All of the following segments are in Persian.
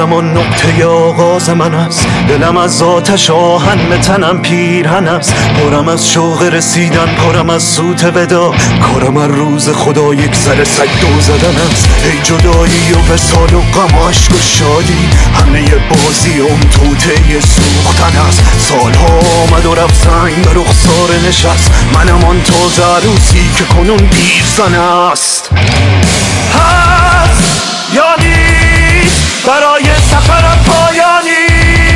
کارم آن نقطه آغاز من است. دلم از آتش آهن به تنم پیرهن است. پرم از شوق رسیدن، پرم از سوت ودا. کارم از روز خدا یک سر سگ دو زدن است. ای جدایی و وصال و غم و عشق و شادی، همه بازی اون توته سوختن است. سالها آمد و رفت، سنگ به رخسار نشست. منم آن تازه عروسی که کنون پیرزن است. هست یا نیست برای سفرم پایانی؟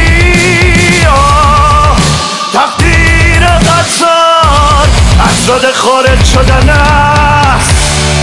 تقدیر قطار از رده خارج شدن است.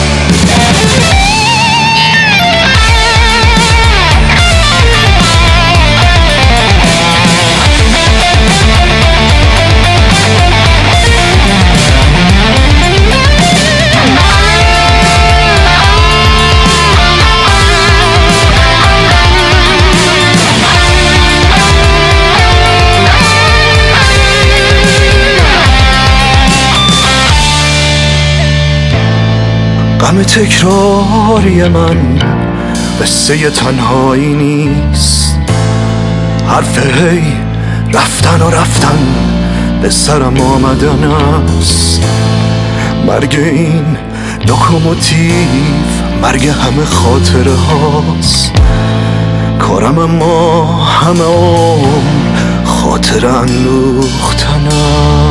غم تکراری من قصه تنهایی نیست. حرف هی رفتن و رفتن به سرم آمدن است. مرگ این لوکوموتیو، مرگ همه خاطره هاست. کارم اما همه عمر خاطره اندوختن است.